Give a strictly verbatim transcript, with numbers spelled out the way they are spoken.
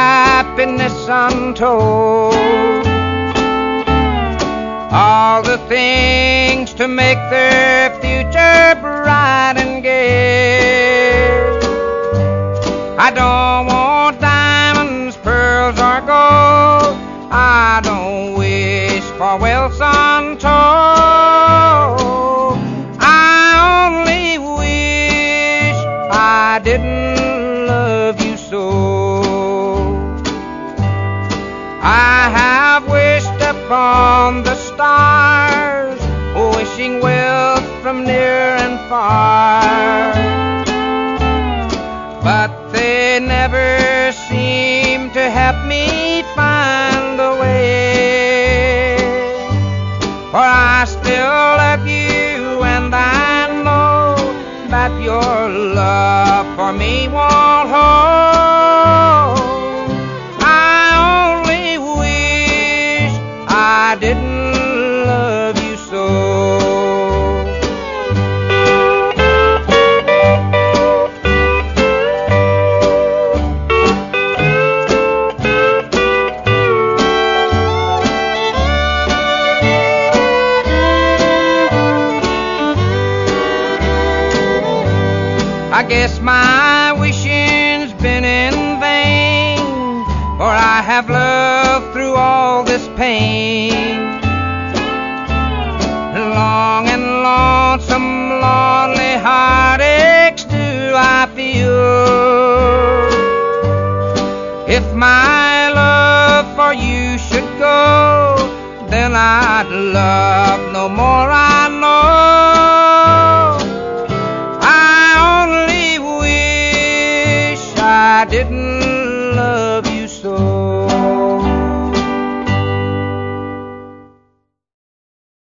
happiness untold. All the things to make their future bright and gay. I don't want diamonds, pearls, or gold. I don't wish for wealth untold. I only wish I didn't love you so. I have wished upon the stars, wishing wealth from near and far, but they never seem to help me find a way. For I still love you, and I know that your love for me won't hold. I only wish I didn't love you so. I guess my wishing's been in vain, for I have loved through all this pain. Long and lonesome, lonely heartaches do I feel. If my love for you should go, then I'd love no more, I know. I only wish I didn't